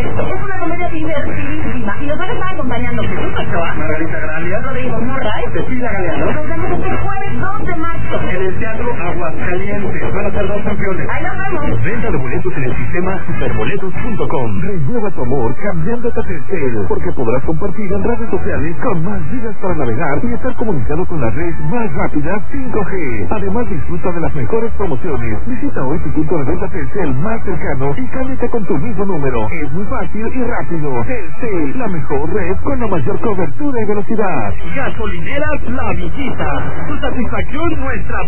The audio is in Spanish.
Correcto. Es una comedia divertidísima. Y nos van a estar acompañando Jesús Ochoa, Margarita Gralia, Rodrigo Morray, Cecilia Galeano. Nos vemos este jueves 2 de marzo. En el Teatro Aguascalientes. Van a ser 2 campeones. Ahí nos vemos. Venta de boletos en el sistema superboletos.com. Renueva tu amor cambiándote a Telcel, porque podrás compartir en redes sociales con más gigas para navegar y estar comunicado con la red más rápida 5G. Además, disfruta de las mejores promociones. Visita hoy tu punto de venta Telcel más cercano y cámbiate con tu mismo número. Es muy fácil y rápido. Telcel, la mejor red con la mayor cobertura y velocidad. Gasolineras La Villita. Tu satisfacción, nuestra